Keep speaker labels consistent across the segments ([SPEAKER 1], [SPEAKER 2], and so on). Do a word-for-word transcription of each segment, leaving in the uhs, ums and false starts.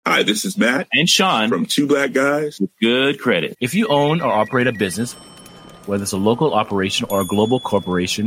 [SPEAKER 1] Hi, this is Matt
[SPEAKER 2] and Sean
[SPEAKER 1] from Two Black Guys
[SPEAKER 2] with Good Credit. If you own or operate a business, whether it's a local operation or a global corporation,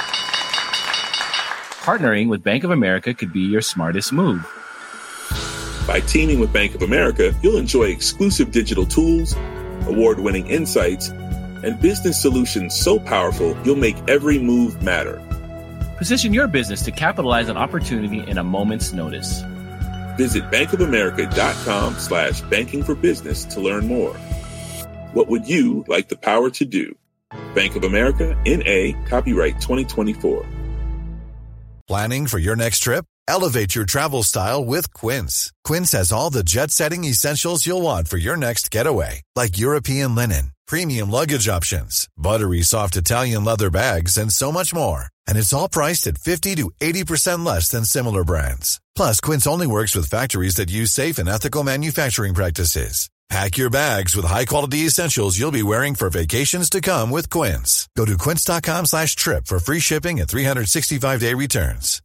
[SPEAKER 2] partnering with Bank of America could be your smartest move.
[SPEAKER 1] By teaming with Bank of America, you'll enjoy exclusive digital tools, award-winning insights, and business solutions so powerful you'll make every move matter.
[SPEAKER 2] Position your business to capitalize on opportunity in a moment's notice.
[SPEAKER 1] Visit bankofamerica.com slash banking for business to learn more. What would you like the power to do? Bank of America, N A, copyright twenty twenty-four.
[SPEAKER 3] Planning for your next trip? Elevate your travel style with Quince. Quince has all the jet-setting essentials you'll want for your next getaway, like European linen, premium luggage options, buttery soft Italian leather bags, and so much more. And it's all priced at fifty to eighty percent less than similar brands. Plus, Quince only works with factories that use safe and ethical manufacturing practices. Pack your bags with high-quality essentials you'll be wearing for vacations to come with Quince. Go to quince.com slash trip for free shipping and three sixty-five day returns.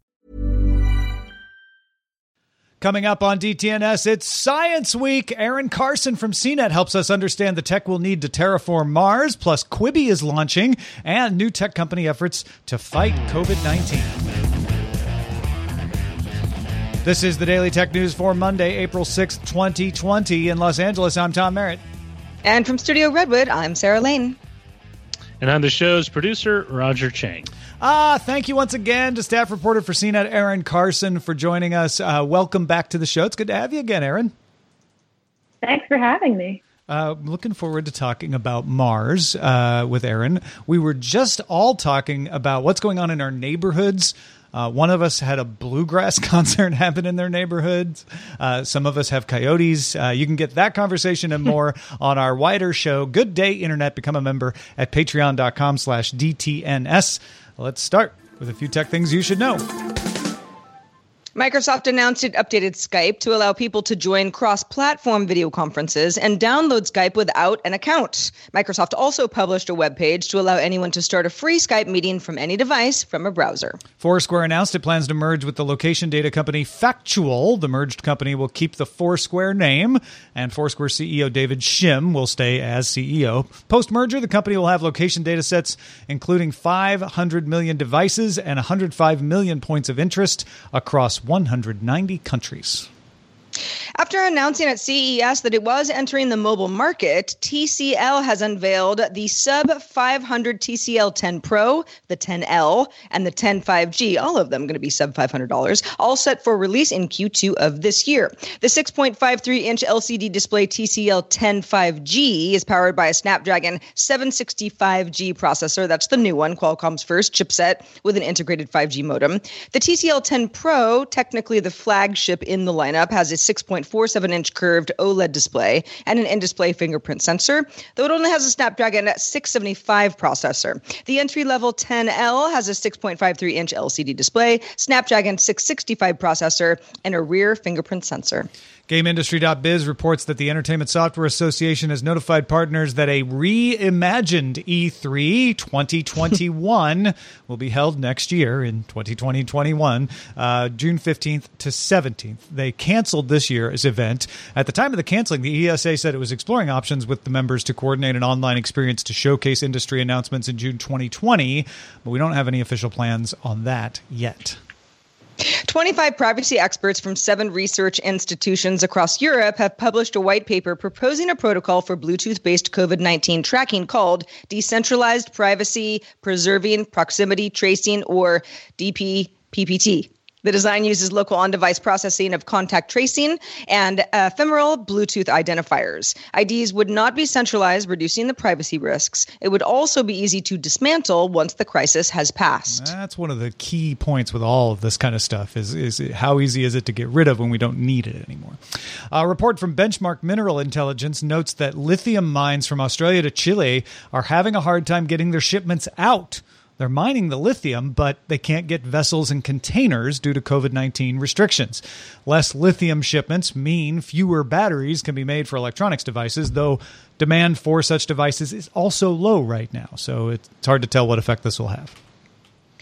[SPEAKER 4] Coming up on D T N S, it's Science Week. Aaron Carson from C net helps us understand the tech we'll need to terraform Mars, plus Quibi is launching, and new tech company efforts to fight covid nineteen. This is the Daily Tech News for Monday, April sixth, twenty twenty. In Los Angeles, I'm Tom Merritt.
[SPEAKER 5] And from Studio Redwood, I'm Sarah Lane.
[SPEAKER 6] And I'm the show's producer, Roger Chang.
[SPEAKER 4] Ah, thank you once again to staff reporter for C net, Aaron Carson, for joining us. Uh, welcome back to the show. It's good to have you again, Aaron.
[SPEAKER 7] Thanks for having me.
[SPEAKER 4] Uh, looking forward to talking about Mars uh, with Aaron. We were just all talking about what's going on in our neighborhoods. Uh, one of us had a bluegrass concert happen in their neighborhoods. Uh, some of us have coyotes. Uh, you can get that conversation and more on our wider show, Good Day Internet. Become a member at patreon.com slash DTNS. Let's start with a few tech things you should know.
[SPEAKER 5] Microsoft announced it updated Skype to allow people to join cross-platform video conferences and download Skype without an account. Microsoft also published a webpage to allow anyone to start a free Skype meeting from any device from a browser.
[SPEAKER 4] Foursquare announced it plans to merge with the location data company Factual. The merged company will keep the Foursquare name, and Foursquare C E O David Shim will stay as C E O. Post-merger, the company will have location data sets including five hundred million devices and one hundred five million points of interest across one hundred ninety countries.
[SPEAKER 5] After announcing at C E S that it was entering the mobile market, T C L has unveiled the sub five hundred T C L ten Pro, the ten L, and the ten five G, all of them going to be sub five hundred dollars, all set for release in Q two of this year. The six point five three inch L C D display T C L ten five G is powered by a Snapdragon seven sixty-five G processor. That's the new one, Qualcomm's first chipset with an integrated five G modem. The T C L ten Pro, technically the flagship in the lineup, has a six point four seven inch curved OLED display and an in-display fingerprint sensor, though it only has a Snapdragon six seventy-five processor. The entry-level ten L has a six point five three inch L C D display, Snapdragon six sixty-five processor, and a rear fingerprint sensor.
[SPEAKER 4] GameIndustry.biz reports that the Entertainment Software Association has notified partners that a reimagined E three twenty twenty-one will be held next year in twenty twenty twenty-one, uh, June fifteenth to seventeenth. They canceled this year's event. At the time of the canceling, the E S A said it was exploring options with the members to coordinate an online experience to showcase industry announcements in June twenty twenty, but we don't have any official plans on that yet.
[SPEAKER 5] twenty-five privacy experts from seven research institutions across Europe have published a white paper proposing a protocol for Bluetooth-based covid nineteen tracking called Decentralized Privacy Preserving Proximity Tracing, or D P P P T. The design uses local on-device processing of contact tracing and ephemeral Bluetooth identifiers. I Ds would not be centralized, reducing the privacy risks. It would also be easy to dismantle once the crisis has passed.
[SPEAKER 4] That's one of the key points with all of this kind of stuff is, is how easy is it to get rid of when we don't need it anymore. A report from Benchmark Mineral Intelligence notes that lithium mines from Australia to Chile are having a hard time getting their shipments out. They're mining the lithium, but they can't get vessels and containers due to covid nineteen restrictions. Less lithium shipments mean fewer batteries can be made for electronics devices, though demand for such devices is also low right now. So it's hard to tell what effect this will have.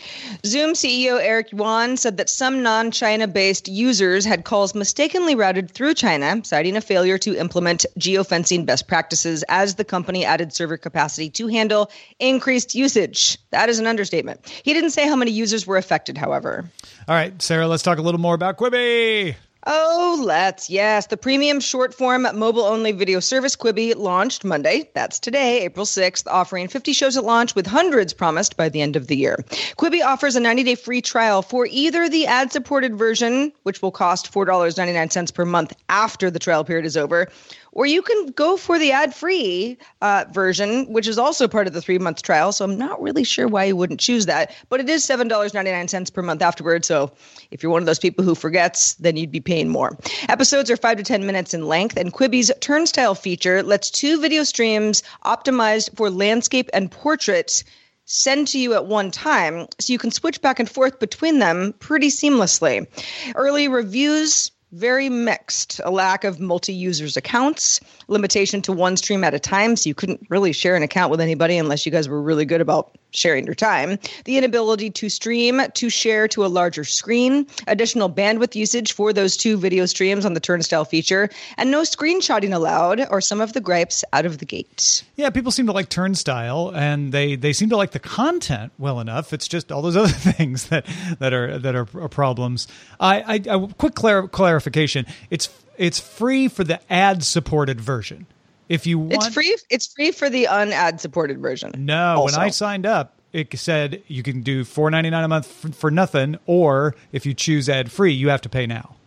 [SPEAKER 5] Zoom C E O Eric Yuan said that some non-China-based users had calls mistakenly routed through China, citing a failure to implement geofencing best practices as the company added server capacity to handle increased usage. That is an understatement. He didn't say how many users were affected, however.
[SPEAKER 4] All right, Sarah, let's talk a little more about Quibi.
[SPEAKER 5] Oh, let's. Yes. The premium short-form mobile-only video service Quibi launched Monday. That's today, April sixth, offering fifty shows at launch with hundreds promised by the end of the year. Quibi offers a ninety-day free trial for either the ad-supported version, which will cost four dollars and ninety-nine cents per month after the trial period is over, or you can go for the ad-free uh, version, which is also part of the three-month trial. So I'm not really sure why you wouldn't choose that. But it is seven dollars and ninety-nine cents per month afterwards. So if you're one of those people who forgets, then you'd be paying more. Episodes are five to ten minutes in length, and Quibi's Turnstile feature lets two video streams optimized for landscape and portrait send to you at one time, so you can switch back and forth between them pretty seamlessly. Early reviews, very mixed. A lack of multi-users accounts, limitation to one stream at a time, so you couldn't really share an account with anybody unless you guys were really good about sharing your time. The inability to stream to share to a larger screen, additional bandwidth usage for those two video streams on the Turnstile feature, and no screenshotting allowed are some of the gripes out of the gate.
[SPEAKER 4] Yeah, people seem to like Turnstile, and they, they seem to like the content well enough. It's just all those other things that, that are that are problems. I, I, I quick clar- clarification: it's it's free for the ad-supported version. If you want,
[SPEAKER 5] it's free. It's free for the un-ad supported version.
[SPEAKER 4] No,
[SPEAKER 5] also.
[SPEAKER 4] When I signed up, it said you can do four dollars and ninety-nine cents a month for, for nothing, or if you choose ad free, you have to pay now.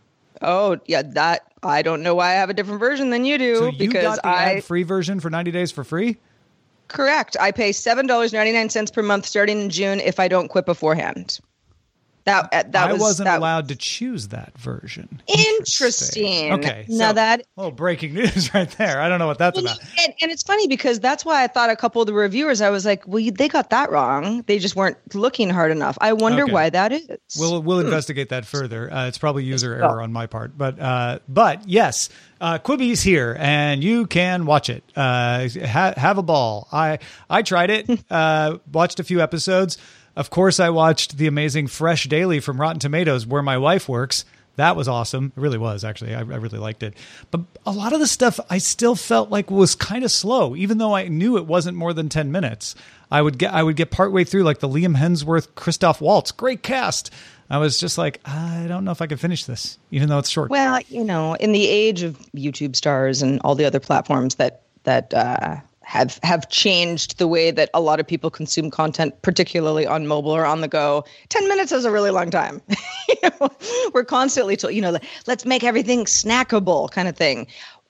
[SPEAKER 5] Oh yeah, that I don't know why I have a different version than you do.
[SPEAKER 4] So you
[SPEAKER 5] because
[SPEAKER 4] got the
[SPEAKER 5] I
[SPEAKER 4] ad free version for ninety days for free.
[SPEAKER 5] Correct. I pay seven dollars and ninety-nine cents per month starting in June if I don't quit beforehand. That, that
[SPEAKER 4] I
[SPEAKER 5] was,
[SPEAKER 4] wasn't
[SPEAKER 5] that
[SPEAKER 4] allowed to choose that version.
[SPEAKER 5] Interesting.
[SPEAKER 4] Okay.
[SPEAKER 5] Now
[SPEAKER 4] so,
[SPEAKER 5] that
[SPEAKER 4] oh, breaking news right there. I don't know what that's
[SPEAKER 5] well,
[SPEAKER 4] about.
[SPEAKER 5] And, and it's funny because that's why I thought a couple of the reviewers, I was like, well, you, they got that wrong. They just weren't looking hard enough. I wonder
[SPEAKER 4] okay.
[SPEAKER 5] why that is.
[SPEAKER 4] We'll we'll hmm. investigate that further. Uh, it's probably user error on my part, but uh, but yes, uh, Quibi's here and you can watch it. Uh, ha- have a ball. I I tried it. uh, watched a few episodes. Of course, I watched the amazing Fresh Daily from Rotten Tomatoes, where my wife works. That was awesome. It really was, actually. I, I really liked it. But a lot of the stuff I still felt like was kind of slow, even though I knew it wasn't more than ten minutes. I would get I would get partway through, like the Liam Hemsworth, Christoph Waltz, great cast. I was just like, I don't know if I can finish this, even though it's short.
[SPEAKER 5] Well, you know, in the age of YouTube stars and all the other platforms that that uh, have have changed the way that a lot of people consume content, particularly on mobile or on the go, ten minutes is a really long time. you know, we're constantly told, you know, let's make everything snackable kind of thing.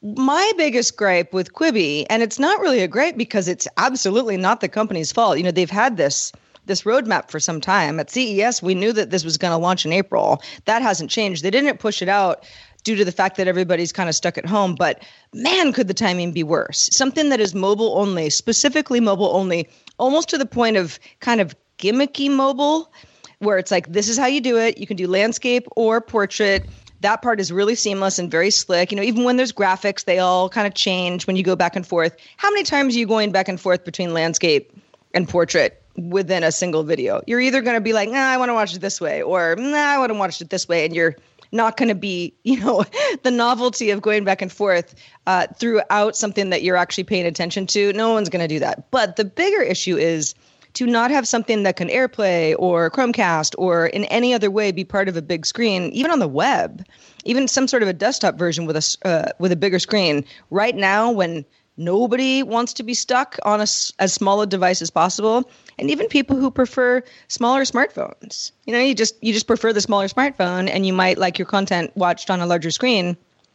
[SPEAKER 5] My biggest gripe with Quibi, and it's not really a gripe because it's absolutely not the company's fault. You know, they've had this this roadmap for some time. At C E S, we knew that this was going to launch in April. That hasn't changed. They didn't push it out due to the fact that everybody's kind of stuck at home. But man, could the timing be worse? Something that is mobile only, specifically mobile only, almost to the point of kind of gimmicky mobile, where it's like, this is how you do it. You can do landscape or portrait. That part is really seamless and very slick. You know, even when there's graphics, they all kind of change when you go back and forth. How many times are you going back and forth between landscape and portrait within a single video? You're either going to be like, nah, I want to watch it this way, or nah, I want to watch it this way. And you're not going to be, you know, the novelty of going back and forth uh, throughout something that you're actually paying attention to. No one's going to do that. But the bigger issue is to not have something that can AirPlay or Chromecast or in any other way be part of a big screen, even on the web, even some sort of a desktop version with a, uh, with a bigger screen. Right now, when nobody wants to be stuck on a, as small a device as possible, and even people who prefer smaller smartphones. You know, you just you just prefer the smaller smartphone, and you might like your content watched on a larger screen.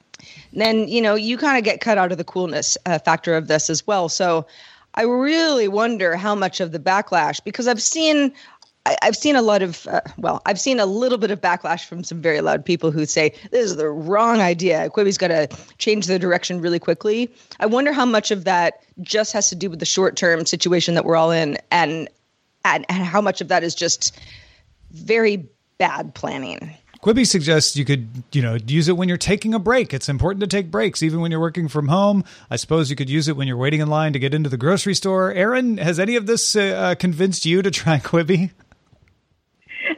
[SPEAKER 5] Then, you know, you kind of get cut out of the coolness uh, factor of this as well. So I really wonder how much of the backlash, because I've seen I, I've seen a lot of, uh, well, I've seen a little bit of backlash from some very loud people who say, this is the wrong idea. Quibi's got to change the direction really quickly. I wonder how much of that just has to do with the short-term situation that we're all in, and, and, and how much of that is just very bad planning.
[SPEAKER 4] Quibi suggests you could, you know, use it when you're taking a break. It's important to take breaks, even when you're working from home. I suppose you could use it when you're waiting in line to get into the grocery store. Aaron, has any of this uh, convinced you to try Quibi?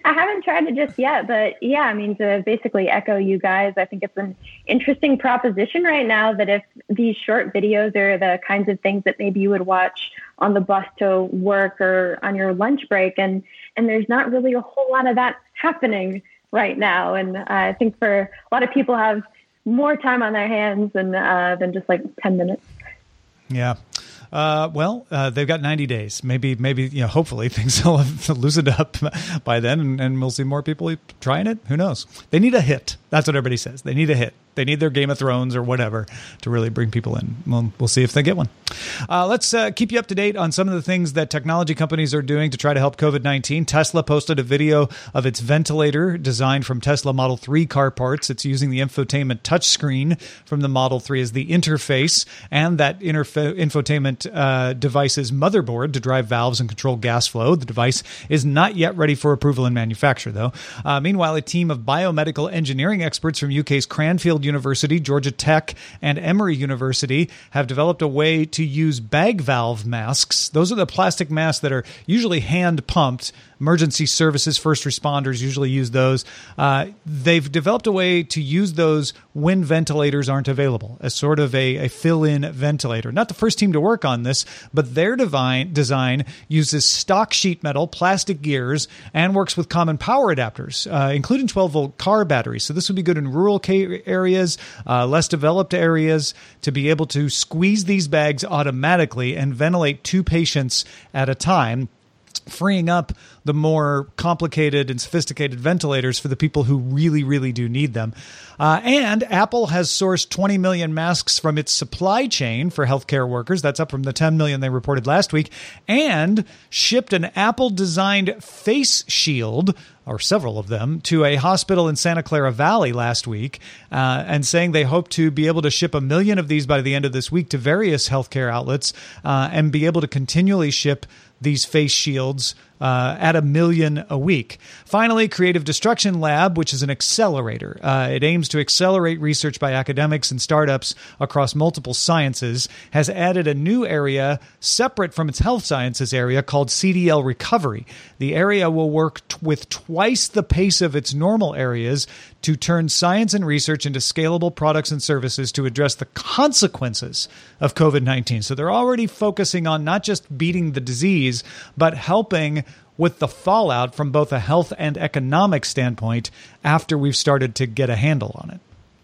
[SPEAKER 7] I haven't tried it just yet, but yeah, I mean, to basically echo you guys, I think it's an interesting proposition right now that if these short videos are the kinds of things that maybe you would watch on the bus to work or on your lunch break, and, and there's not really a whole lot of that happening right now. And uh, I think for a lot of people have more time on their hands than, uh, than just like ten minutes.
[SPEAKER 4] Yeah. Uh, well, uh, they've got ninety days. Maybe, maybe you know. Hopefully, things will have loosened up by then, and, and we'll see more people trying it. Who knows? They need a hit. That's what everybody says. They need a hit. They need their Game of Thrones or whatever to really bring people in. We'll, we'll see if they get one. Uh, let's uh, keep you up to date on some of the things that technology companies are doing to try to help COVID nineteen. Tesla posted a video of its ventilator designed from Tesla Model three car parts. It's using the infotainment touchscreen from the Model three as the interface, and that interf- infotainment uh, device's motherboard to drive valves and control gas flow. The device is not yet ready for approval in manufacture, though. Uh, meanwhile, a team of biomedical engineering experts from U K's Cranfield University, Georgia Tech, and Emory University have developed a way to use bag valve masks. Those are the plastic masks that are usually hand pumped. Emergency services, first responders usually use those. Uh, they've developed a way to use those when ventilators aren't available, as sort of a, a fill-in ventilator. Not the first team to work on this, but their divine, design uses stock sheet metal, plastic gears, and works with common power adapters, uh, including twelve-volt car batteries. So this would be good in rural areas, uh, less developed areas, to be able to squeeze these bags automatically and ventilate two patients at a time, freeing up the more complicated and sophisticated ventilators for the people who really, really do need them. Uh, and Apple has sourced twenty million masks from its supply chain for healthcare workers. That's up from the ten million they reported last week, and shipped an Apple-designed face shield, or several of them, to a hospital in Santa Clara Valley last week, uh, and saying they hope to be able to ship a million of these by the end of this week to various healthcare outlets, uh, and be able to continually ship these face shields uh, at a million a week. Finally, Creative Destruction Lab, which is an accelerator. Uh, it aims to accelerate research by academics and startups across multiple sciences, has added a new area separate from its health sciences area called C D L Recovery. The area will work t- with twice the pace of its normal areas to turn science and research into scalable products and services to address the consequences of COVID nineteen. So they're already focusing on not just beating the disease, but helping with the fallout from both a health and economic standpoint after we've started to get a handle on it.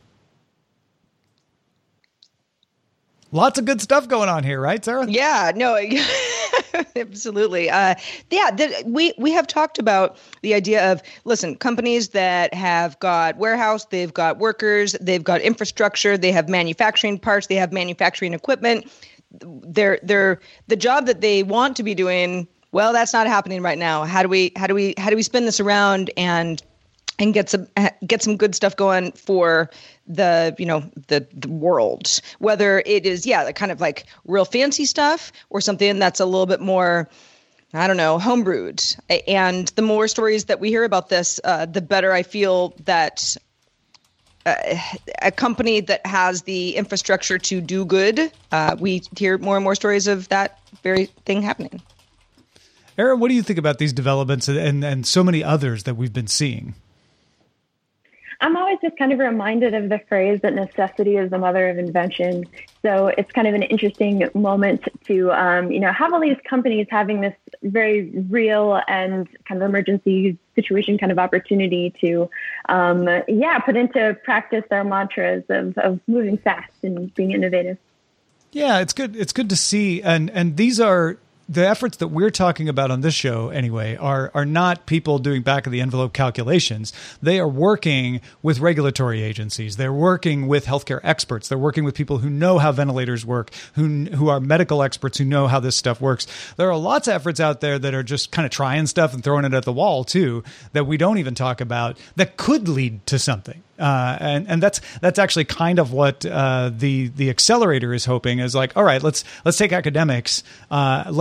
[SPEAKER 4] Lots of good stuff going on here, right, Sarah?
[SPEAKER 5] Yeah, no, absolutely. Uh, yeah, the, we we have talked about the idea of, listen, companies that have got warehouse, they've got workers, they've got infrastructure, they have manufacturing parts, they have manufacturing equipment. They're they're the job that they want to be doing. Well, that's not happening right now. How do we how do we how do we spin this around and and get some get some good stuff going for the, you know, the, the world, whether it is, yeah, the kind of like real fancy stuff or something that's a little bit more, I don't know, homebrewed. And the more stories that we hear about this, uh, the better I feel that uh, a company that has the infrastructure to do good, uh, we hear more and more stories of that very thing happening.
[SPEAKER 4] Aaron, what do you think about these developments and, and so many others that we've been seeing?
[SPEAKER 7] I'm always just kind of reminded of the phrase that necessity is the mother of invention. So it's kind of an interesting moment to, um, you know, have all these companies having this very real and kind of emergency situation kind of opportunity to, um, yeah, put into practice their mantras of, of moving fast and being innovative.
[SPEAKER 4] Yeah, it's good. It's good to see. And, and these are the efforts that we're talking about on this show anyway are are not people doing back of the envelope calculations. They are working with regulatory agencies. They're working with healthcare experts. They're working with people who know how ventilators work, who who are medical experts who know how this stuff works. There are lots of efforts out there that are just kind of trying stuff and throwing it at the wall too, that we don't even talk about, that could lead to something. Uh, and, and that's that's actually kind of what uh, the the accelerator is hoping, is like, all right, let's let's take academics, uh, let's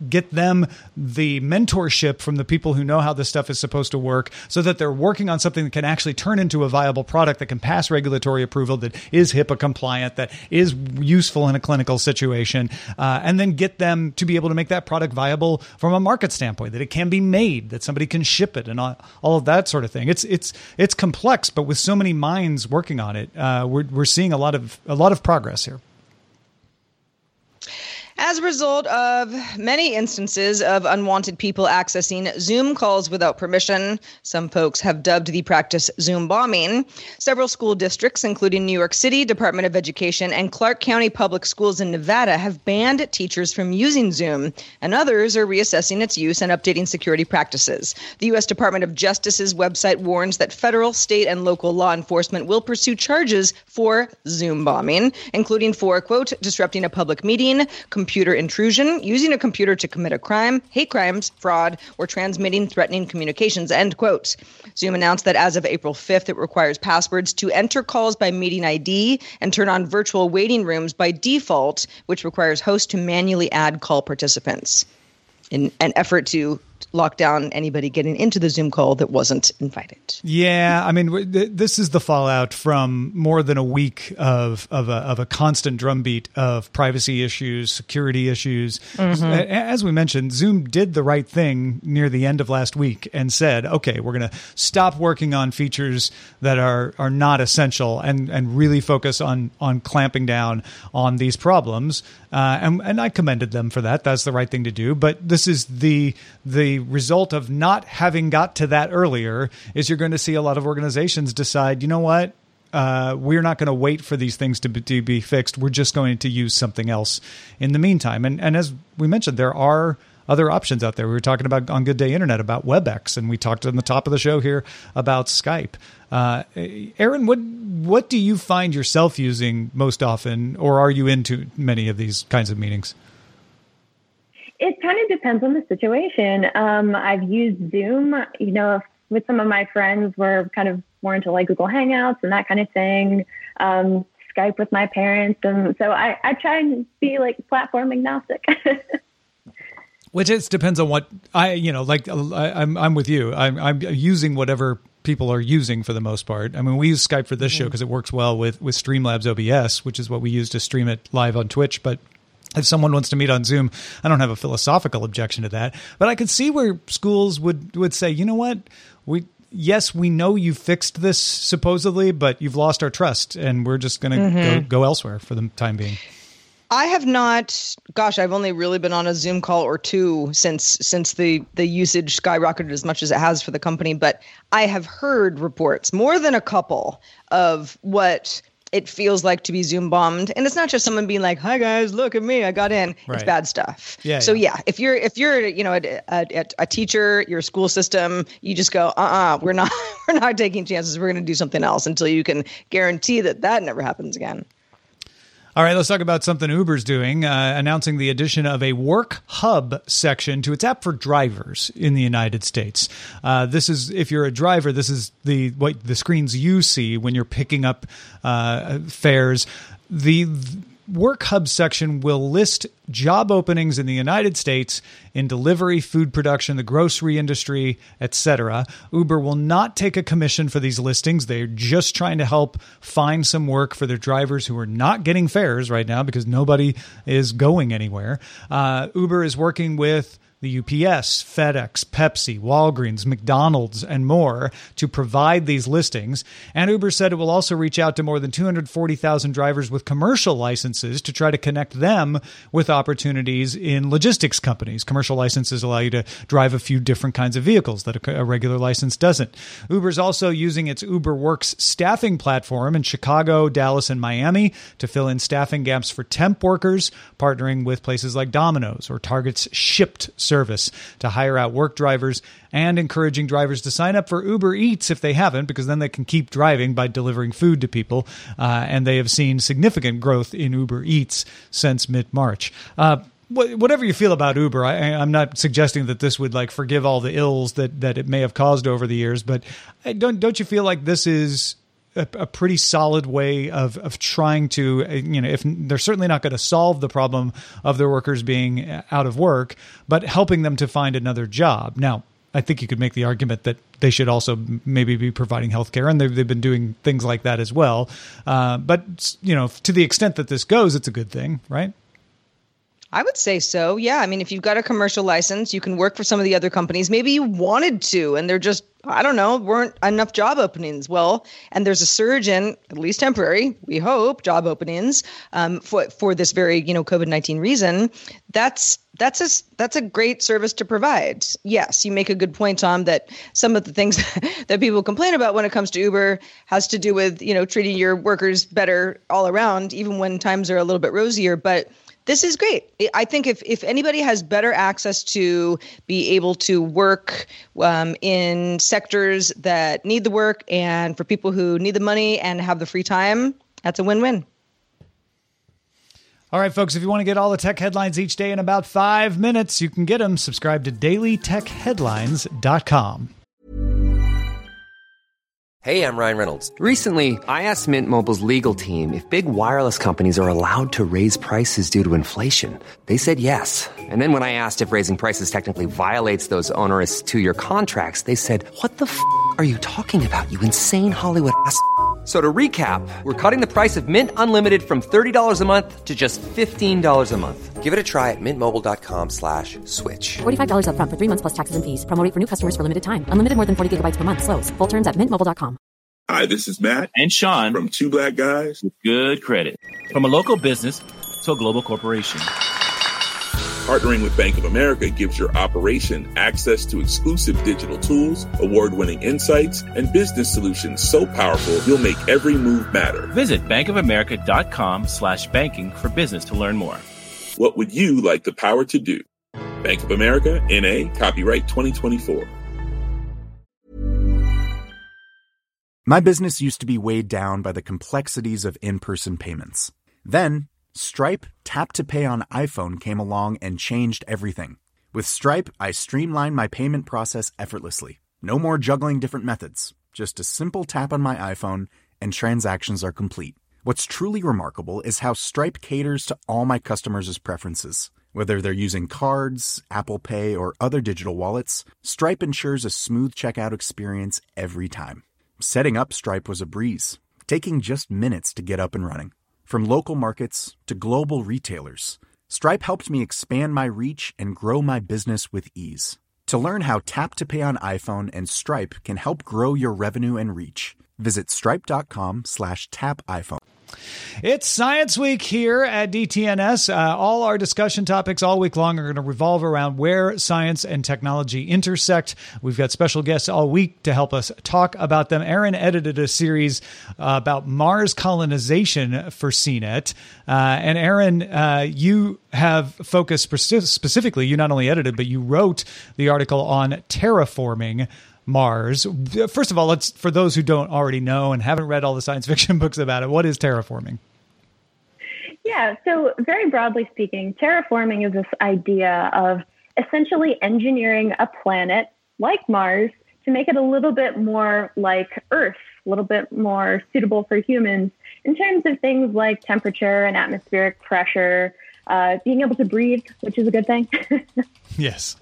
[SPEAKER 4] get them the mentorship from the people who know how this stuff is supposed to work so that they're working on something that can actually turn into a viable product that can pass regulatory approval, that is HIPAA compliant, that is useful in a clinical situation, uh, and then get them to be able to make that product viable from a market standpoint, that it can be made, that somebody can ship it, and all, all of that sort of thing. It's it's it's complex, but with so many minds working on it, uh, we're we're seeing a lot of a lot of progress here.
[SPEAKER 5] As a result of many instances of unwanted people accessing Zoom calls without permission, some folks have dubbed the practice Zoom bombing. Several school districts, including New York City Department of Education and Clark County Public Schools in Nevada, have banned teachers from using Zoom, and others are reassessing its use and updating security practices. The U S Department of Justice's website warns that federal, state, and local law enforcement will pursue charges for Zoom bombing, including for, quote, disrupting a public meeting, computer intrusion, using a computer to commit a crime, hate crimes, fraud, or transmitting threatening communications, end quote. Zoom announced that as of April fifth, it requires passwords to enter calls by meeting I D and turn on virtual waiting rooms by default, which requires hosts to manually add call participants in an effort to lock down anybody getting into the Zoom call that wasn't invited.
[SPEAKER 4] Yeah, I mean, th- this is the fallout from more than a week of of a, of a constant drumbeat of privacy issues, security issues. Mm-hmm. As we mentioned, Zoom did the right thing near the end of last week and said, okay, we're going to stop working on features that are are not essential and and really focus on on clamping down on these problems. Uh, and, and I commended them for that. That's the right thing to do. But this is the the result of not having got to that earlier, is you're going to see a lot of organizations decide, you know what, uh, we're not going to wait for these things to be, to be fixed. We're just going to use something else in the meantime. And, and as we mentioned, there are other options out there. We were talking about on Good Day Internet about WebEx, and we talked on the top of the show here about Skype. Uh, Erin, what what do you find yourself using most often, or are you into many of these kinds of meetings?
[SPEAKER 7] It kind of depends on the situation. Um, I've used Zoom, you know, with some of my friends. We're kind of more into like Google Hangouts and that kind of thing. Um, Skype with my parents. And so I, I try and be like platform agnostic.
[SPEAKER 4] Which it depends on what I, you know, like I, I'm, I'm with you. I'm, I'm using whatever people are using for the most part. I mean, we use Skype for this mm-hmm. show because it works well with, with Streamlabs O B S, which is what we use to stream it live on Twitch. But if someone wants to meet on Zoom, I don't have a philosophical objection to that. But I could see where schools would, would say, you know what, we yes, we know you fixed this supposedly, but you've lost our trust, and we're just going to mm-hmm. go, go elsewhere for the time being.
[SPEAKER 5] I have not, gosh, I've only really been on a Zoom call or two since since the, the usage skyrocketed as much as it has for the company. But I have heard reports, more than a couple, of what it feels like to be Zoom bombed. And it's not just someone being like, hi guys, look at me, I got in. Right. It's bad stuff. Yeah, so yeah. yeah, if you're, if you're, you know, a, a, a teacher, your school system, you just go, uh-uh, we're not, we're not taking chances. We're going to do something else until you can guarantee that that never happens again.
[SPEAKER 4] All right, let's talk about something Uber's doing, uh, announcing the addition of a work hub section to its app for drivers in the United States. Uh, this is, if you're a driver, this is the what the screens you see when you're picking up uh, fares. The Work Hub section will list job openings in the United States in delivery, food production, the grocery industry, et cetera. Uber will not take a commission for these listings. They're just trying to help find some work for their drivers who are not getting fares right now because nobody is going anywhere. Uh, Uber is working with the U P S, FedEx, Pepsi, Walgreens, McDonald's, and more to provide these listings. And Uber said it will also reach out to more than two hundred forty thousand drivers with commercial licenses to try to connect them with opportunities in logistics companies. Commercial licenses allow you to drive a few different kinds of vehicles that a regular license doesn't. Uber's also using its Uber Works staffing platform in Chicago, Dallas, and Miami to fill in staffing gaps for temp workers, partnering with places like Domino's or Target's Shipt service to hire out work drivers, and encouraging drivers to sign up for Uber Eats if they haven't, because then they can keep driving by delivering food to people. Uh, and they have seen significant growth in Uber Eats since mid-March. Uh, whatever you feel about Uber, I, I'm not suggesting that this would like forgive all the ills that, that it may have caused over the years, but don't don't you feel like this is a, a pretty solid way of, of trying to, you know, if they're certainly not going to solve the problem of their workers being out of work, but helping them to find another job. Now, I think you could make the argument that they should also maybe be providing healthcare, and they've, they've been doing things like that as well. Uh, but, you know, to the extent that this goes, it's a good thing, right?
[SPEAKER 5] I would say so. Yeah. I mean, if you've got a commercial license, you can work for some of the other companies. Maybe you wanted to, and they're just, I don't know, weren't enough job openings. Well, and there's a surge in, at least temporary, we hope, job openings um, for for this very, you know, COVID nineteen reason. That's that's a that's a great service to provide. Yes, you make a good point, Tom, that some of the things that people complain about when it comes to Uber has to do with, you know, treating your workers better all around, even when times are a little bit rosier. But this is great. I think if, if anybody has better access to be able to work um, in sectors that need the work, and for people who need the money and have the free time, that's a win-win.
[SPEAKER 4] All right, folks, if you want to get all the tech headlines each day in about five minutes, you can get them. Subscribe to daily tech headlines dot com.
[SPEAKER 8] Hey, I'm Ryan Reynolds. Recently, I asked Mint Mobile's legal team if big wireless companies are allowed to raise prices due to inflation. They said yes. And then when I asked if raising prices technically violates those onerous two-year contracts, they said, "What the f*** are you talking about, you insane Hollywood ass f- So to recap, we're cutting the price of Mint Unlimited from thirty dollars a month to just fifteen dollars a month. Give it a try at mintmobile.com slash switch.
[SPEAKER 9] forty-five dollars up front for three months plus taxes and fees. Promo rate for new customers for limited time. Unlimited more than forty gigabytes per month. Slows full terms at mint mobile dot com.
[SPEAKER 1] Hi, this is Matt
[SPEAKER 2] and Sean
[SPEAKER 1] from Two Black Guys
[SPEAKER 2] with Good Credit. From a local business to a global corporation,
[SPEAKER 1] partnering with Bank of America gives your operation access to exclusive digital tools, award-winning insights, and business solutions so powerful you'll make every move matter.
[SPEAKER 2] Visit bankofamerica.com slash banking for business to learn more.
[SPEAKER 1] What would you like the power to do? Bank of America, N A, copyright twenty twenty-four.
[SPEAKER 10] My business used to be weighed down by the complexities of in-person payments. Then, Stripe Tap to Pay on iPhone came along and changed everything. With Stripe, I streamlined my payment process effortlessly. No more juggling different methods. Just a simple tap on my iPhone and transactions are complete. What's truly remarkable is how Stripe caters to all my customers' preferences. Whether they're using cards, Apple Pay, or other digital wallets, Stripe ensures a smooth checkout experience every time. Setting up Stripe was a breeze, taking just minutes to get up and running. From local markets to global retailers, Stripe helped me expand my reach and grow my business with ease. To learn how Tap to Pay on iPhone and Stripe can help grow your revenue and reach, visit stripe.com slash tap iPhone.
[SPEAKER 4] It's Science Week here at D T N S. Uh, all our discussion topics all week long are going to revolve around where science and technology intersect. We've got special guests all week to help us talk about them. Aaron edited a series uh, about Mars colonization for C net. Uh, and Aaron, uh, you have focused specifically, you not only edited, but you wrote the article on terraforming Mars. First of all, let's, for those who don't already know and haven't read all the science fiction books about it, what is terraforming?
[SPEAKER 7] Yeah, so very broadly speaking, terraforming is this idea of essentially engineering a planet like Mars to make it a little bit more like Earth, a little bit more suitable for humans in terms of things like temperature and atmospheric pressure, uh, being able to breathe, which is a good thing.
[SPEAKER 4] Yes.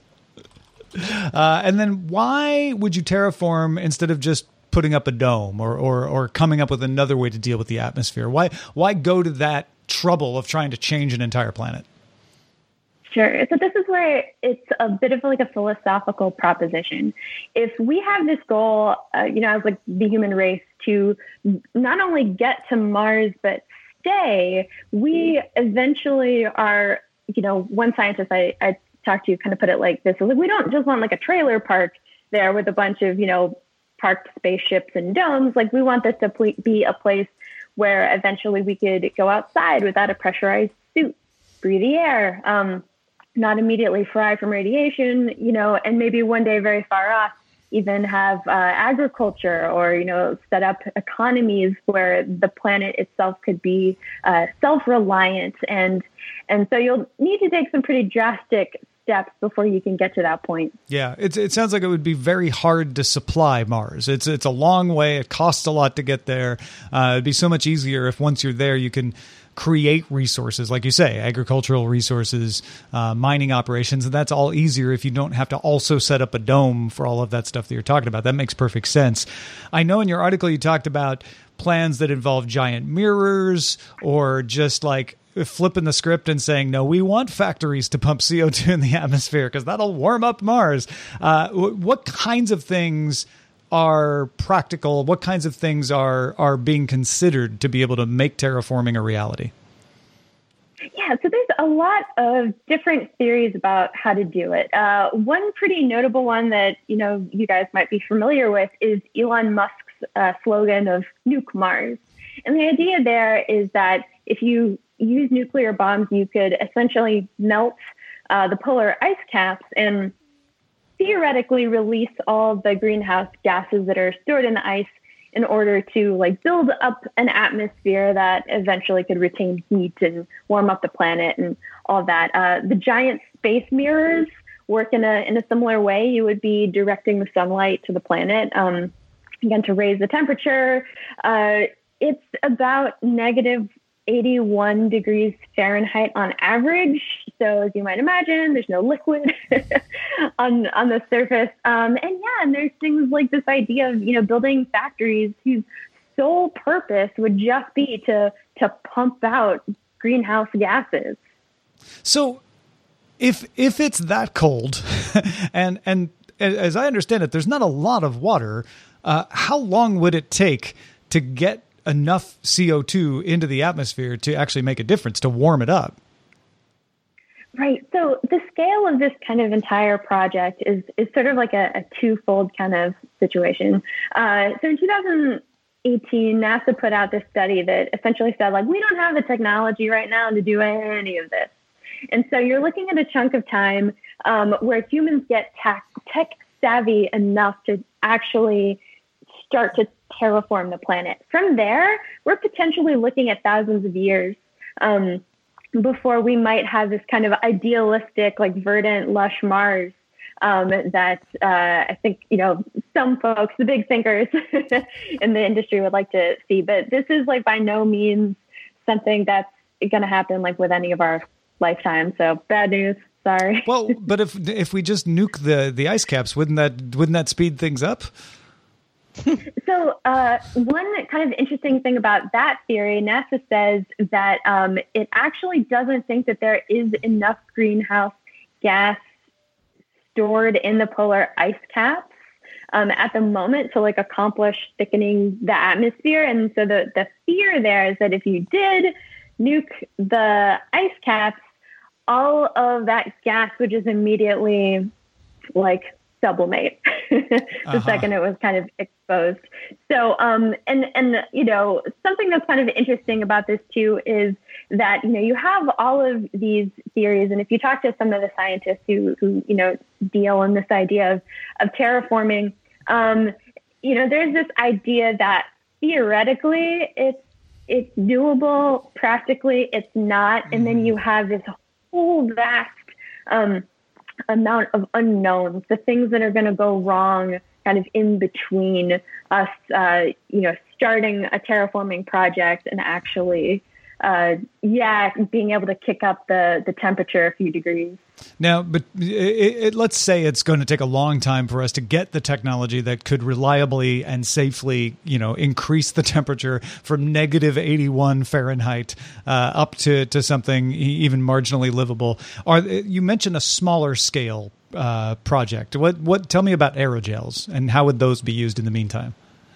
[SPEAKER 4] Uh, and then why would you terraform instead of just putting up a dome or, or, or coming up with another way to deal with the atmosphere? Why, why go to that trouble of trying to change an entire planet?
[SPEAKER 7] Sure. So this is where it's a bit of like a philosophical proposition. If we have this goal, uh, you know, as like the human race to not only get to Mars, but stay, we eventually are, you know, one scientist I, I talked to kind of put it like this. Like, we don't just want like a trailer park there with a bunch of, you know, parked spaceships and domes. Like, we want this to pl- be a place where eventually we could go outside without a pressurized suit, breathe the air, um, not immediately fry from radiation, you know, and maybe one day very far off, even have uh, agriculture or, you know, set up economies where the planet itself could be uh, self-reliant. And, and so you'll need to take some pretty drastic steps before you can get to that point.
[SPEAKER 4] Yeah, it, it sounds like it would be very hard to supply Mars. It's it's a long way. It costs a lot to get there. Uh, it'd be so much easier if once you're there, you can create resources, like you say, agricultural resources, uh, mining operations, and that's all easier if you don't have to also set up a dome for all of that stuff that you're talking about. That makes perfect sense. I know in your article you talked about plans that involve giant mirrors or just like flipping the script and saying, no, we want factories to pump C O two in the atmosphere because that'll warm up Mars. Uh, what kinds of things are practical? What kinds of things are are being considered to be able to make terraforming a reality?
[SPEAKER 7] Yeah, so there's a lot of different theories about how to do it. Uh, one pretty notable one that, you know, you guys might be familiar with is Elon Musk's uh, slogan of Nuke Mars. And the idea there is that if you use nuclear bombs, you could essentially melt uh, the polar ice caps and theoretically release all the greenhouse gases that are stored in the ice in order to like build up an atmosphere that eventually could retain heat and warm up the planet and all that. Uh, the giant space mirrors work in a in a similar way. You would be directing the sunlight to the planet, um, again, to raise the temperature. Uh, it's about negative eighty-one degrees Fahrenheit on average. So as you might imagine, there's no liquid on on the surface. Um, and yeah, and there's things like this idea of, you know, building factories whose sole purpose would just be to to pump out greenhouse gases.
[SPEAKER 4] So if if it's that cold and and as I understand it, there's not a lot of water, uh, how long would it take to get enough C O two into the atmosphere to actually make a difference, to warm it up?
[SPEAKER 7] Right. So the scale of this kind of entire project is is sort of like a, a twofold kind of situation. Uh, so in two thousand eighteen, NASA put out this study that essentially said, like, we don't have the technology right now to do any of this. And so you're looking at a chunk of time um, where humans get tech, tech savvy enough to actually start to terraform the planet. From there, we're potentially looking at thousands of years um, before we might have this kind of idealistic, like verdant, lush Mars um, that uh, I think, you know, some folks, the big thinkers in the industry would like to see. But this is like by no means something that's going to happen like with any of our lifetime. So bad news. Sorry.
[SPEAKER 4] Well, but if if we just nuke the the ice caps, wouldn't that wouldn't that speed things up?
[SPEAKER 7] So uh, one kind of interesting thing about that theory, NASA says that um, it actually doesn't think that there is enough greenhouse gas stored in the polar ice caps um, at the moment to like accomplish thickening the atmosphere. And so the, the fear there is that if you did nuke the ice caps, all of that gas would just immediately like sublimate the uh-huh. second it was kind of exposed. So, um, and, and, you know, something that's kind of interesting about this too is that, you know, you have all of these theories. And if you talk to some of the scientists who, who, you know, deal in this idea of, of terraforming, um, you know, there's this idea that theoretically it's, it's doable, practically it's not. And then you have this whole vast, um, amount of unknowns, the things that are going to go wrong kind of in between us, uh, you know, starting a terraforming project and actually, uh, yeah, being able to kick up the, the temperature a few degrees.
[SPEAKER 4] Now, but it, it, let's say it's going to take a long time for us to get the technology that could reliably and safely, you know, increase the temperature from negative eighty-one Fahrenheit uh, up to, to something even marginally livable. Are you mentioned a smaller scale uh, project? What what? Tell me about aerogels and how would those be used in the meantime?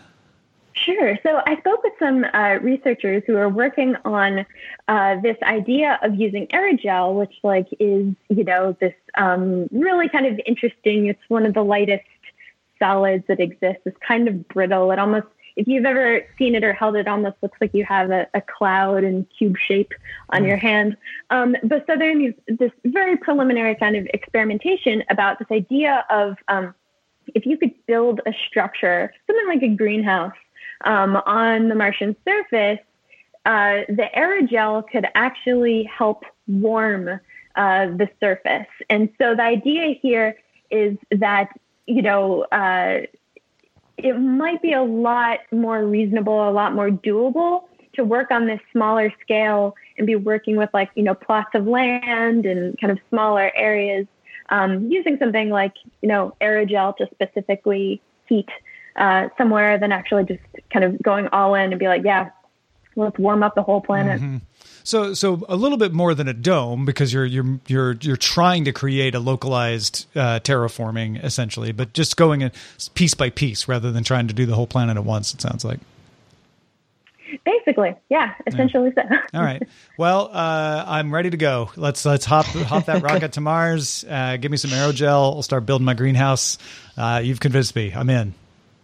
[SPEAKER 7] Sure. So I spoke with some uh, researchers who are working on uh, this idea of using aerogel, which like is, you know, this um, really kind of interesting. It's one of the lightest solids that exists. It's kind of brittle. It almost, if you've ever seen it or held it, it almost looks like you have a, a cloud in cube shape on mm. your hand. Um, but so there's this very preliminary kind of experimentation about this idea of um, if you could build a structure, something like a greenhouse, Um, on the Martian surface, uh, the aerogel could actually help warm uh, the surface. And so the idea here is that, you know, uh, it might be a lot more reasonable, a lot more doable to work on this smaller scale and be working with like, you know, plots of land and kind of smaller areas, um, using something like, you know, aerogel to specifically heat uh, somewhere than actually just kind of going all in and be like, yeah, let's warm up the whole planet.
[SPEAKER 4] Mm-hmm. So, so a little bit more than a dome, because you're you're you're you're trying to create a localized uh, terraforming essentially, but just going in piece by piece rather than trying to do the whole planet at once. It sounds like.
[SPEAKER 7] Basically, yeah, essentially yeah. so.
[SPEAKER 4] All right. Well, uh, I'm ready to go. Let's let's hop hop that rocket to Mars. Uh, give me some aerogel. I'll start building my greenhouse. Uh, you've convinced me. I'm in.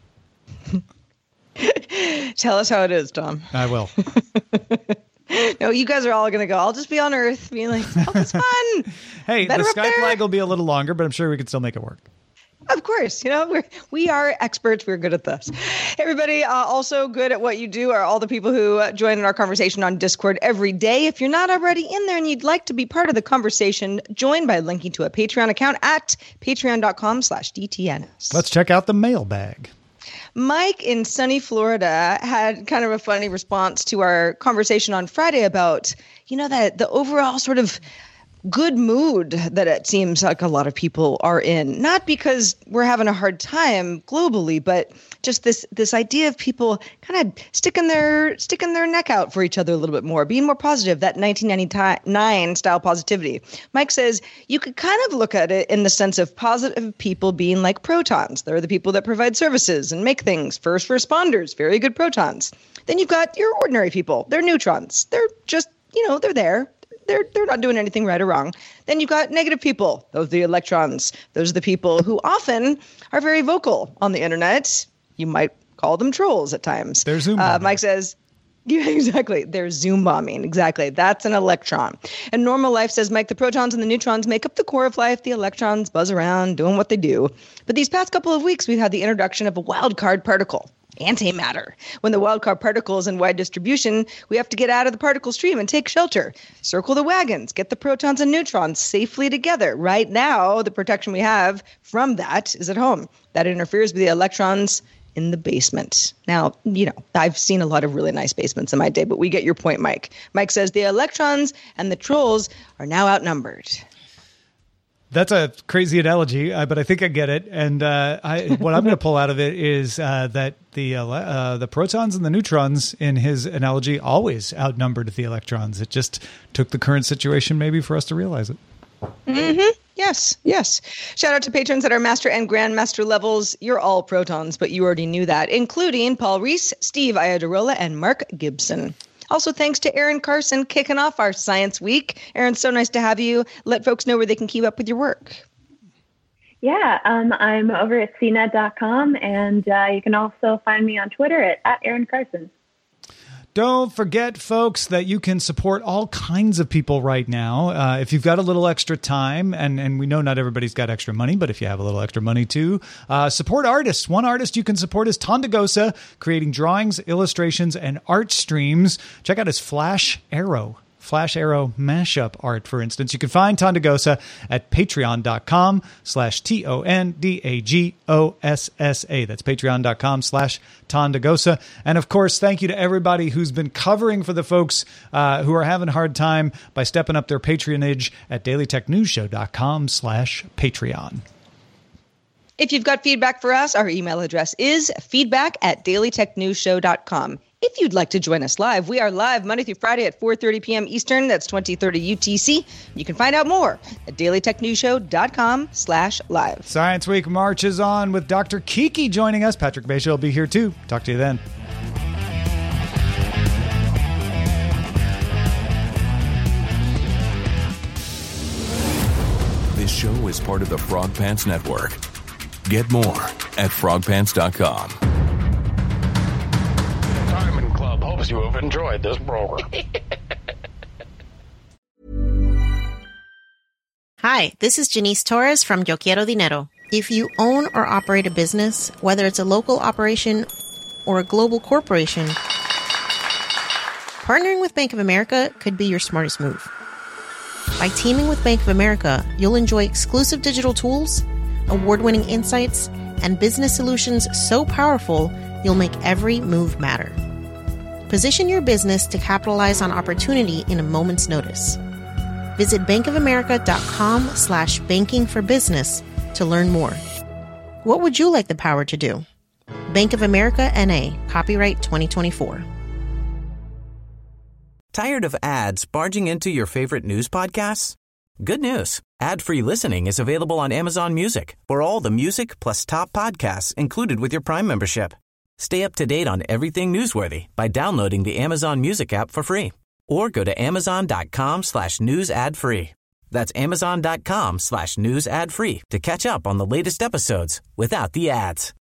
[SPEAKER 5] Tell us how it is, Tom.
[SPEAKER 4] I will.
[SPEAKER 5] No, you guys are all going to go. I'll just be on Earth being like, oh, it's fun.
[SPEAKER 4] Hey,
[SPEAKER 5] Better
[SPEAKER 4] the
[SPEAKER 5] up
[SPEAKER 4] Skype
[SPEAKER 5] there.
[SPEAKER 4] lag will be a little longer, but I'm sure we can still make it work.
[SPEAKER 5] Of course, you know, we're, we are experts. We're good at this. Hey, everybody, uh, also good at what you do are all the people who uh, join in our conversation on Discord every day. If you're not already in there and you'd like to be part of the conversation, join by linking to a Patreon account at patreon.com slash DTNS.
[SPEAKER 4] Let's check out the mailbag.
[SPEAKER 5] Mike in sunny Florida had kind of a funny response to our conversation on Friday about, you know, that the overall sort of good mood that it seems like a lot of people are in, not because we're having a hard time globally, but just this this idea of people kind of sticking their sticking their neck out for each other a little bit more, being more positive, that nineteen ninety-nine style positivity. Mike says you could kind of look at it in the sense of positive people being like protons. They're the people that provide services and make things, first responders, very good protons. Then you've got your ordinary people. They're neutrons. They're just, you know, they're there. They're they're not doing anything right or wrong. Then you've got negative people. Those are the electrons. Those are the people who often are very vocal on the internet. You might call them trolls at times.
[SPEAKER 4] They're Zoom
[SPEAKER 5] uh,
[SPEAKER 4] bombing.
[SPEAKER 5] Mike says, yeah, exactly. They're Zoom bombing. Exactly. That's an electron. And normal life, says Mike, the protons and the neutrons make up the core of life. The electrons buzz around doing what they do. But these past couple of weeks, we've had the introduction of a wild card particle. Antimatter. When the wildcard particle is in wide distribution, we have to get out of the particle stream and take shelter. Circle the wagons, get the protons and neutrons safely together. Right now, the protection we have from that is at home. That interferes with the electrons in the basement. Now, you know, I've seen a lot of really nice basements in my day, but we get your point, Mike. Mike says the electrons and the trolls are now outnumbered.
[SPEAKER 4] That's a crazy analogy, uh, but I think I get it. And uh, I, what I'm going to pull out of it is uh, that the uh, uh, the protons and the neutrons in his analogy always outnumbered the electrons. It just took the current situation maybe for us to realize it.
[SPEAKER 5] Mm-hmm. Yes, yes. Shout out to patrons at our master and grandmaster levels. You're all protons, but you already knew that, including Paul Reese, Steve Iadarola, and Mark Gibson. Also, thanks to Aaron Carson kicking off our Science Week. Aaron, so nice to have you. Let folks know where they can keep up with your work.
[SPEAKER 7] Yeah, um, I'm over at c net dot com, and uh, you can also find me on Twitter at, at Aaron Carson.
[SPEAKER 4] Don't forget, folks, that you can support all kinds of people right now. Uh, if you've got a little extra time, and, and we know not everybody's got extra money, but if you have a little extra money too, uh, support artists. One artist you can support is Tondagosa, creating drawings, illustrations, and art streams. Check out his Flash Arrow. Flash Arrow mashup art, for instance. You can find Tondagosa at patreon.com slash T O N D A G O S S A. That's patreon.com slash Tondagosa. And of course, thank you to everybody who's been covering for the folks uh, who are having a hard time by stepping up their patronage at dailytechnewsshow.com slash Patreon.
[SPEAKER 5] If you've got feedback for us, our email address is feedback at dailytechnewsshow dot com. If you'd like to join us live, we are live Monday through Friday at four thirty p.m. Eastern. That's twenty thirty U T C. You can find out more at dailytechnewsshow.com slash live.
[SPEAKER 4] Science Week marches on with Doctor Kiki joining us. Patrick Beja will be here too. Talk to you then.
[SPEAKER 11] This show is part of the Frog Pants Network. Get more at frog pants dot com.
[SPEAKER 12] Diamond Club hopes you have enjoyed this program.
[SPEAKER 13] Hi, this is Janice Torres from Yo Quiero Dinero. If you own or operate a business, whether it's a local operation or a global corporation, partnering with Bank of America could be your smartest move. By teaming with Bank of America, you'll enjoy exclusive digital tools, award-winning insights, and business solutions so powerful you'll make every move matter. Position your business to capitalize on opportunity in a moment's notice. Visit bankofamerica.com slash banking for business to learn more. What would you like the power to do? Bank of America N A, copyright twenty twenty-four.
[SPEAKER 14] Tired of ads barging into your favorite news podcasts? Good news. Ad-free listening is available on Amazon Music for all the music plus top podcasts included with your Prime membership. Stay up to date on everything newsworthy by downloading the Amazon Music app for free or go to amazon.com slash news ad free. That's amazon.com slash news ad free to catch up on the latest episodes without the ads.